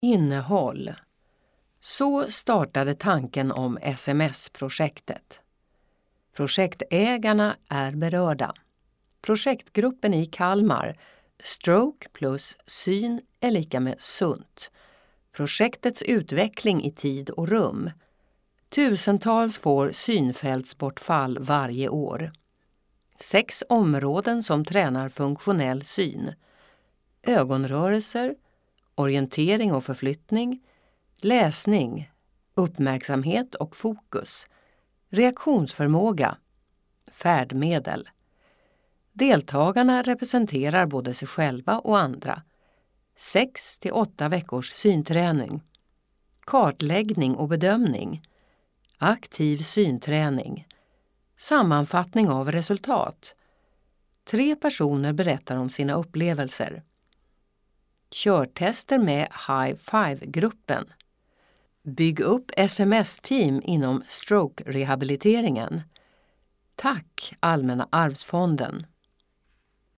Innehåll. Så startade tanken om SMS-projektet. Projektägarna är berörda. Projektgruppen i Kalmar, Stroke plus syn är lika med sunt. Projektets utveckling i tid och rum. Tusentals får synfältsbortfall varje år. 6 områden som tränar funktionell syn. Ögonrörelser, orientering och förflyttning, läsning, uppmärksamhet och fokus, reaktionsförmåga, färdmedel. Deltagarna representerar både sig själva och andra. 6 till 8 veckors synträning. Kartläggning och bedömning. Aktiv synträning. Sammanfattning av resultat. 3 personer berättar om sina upplevelser. Körtester med High Five-gruppen. Bygg upp SMS-team inom stroke-rehabiliteringen. Tack Allmänna arvsfonden.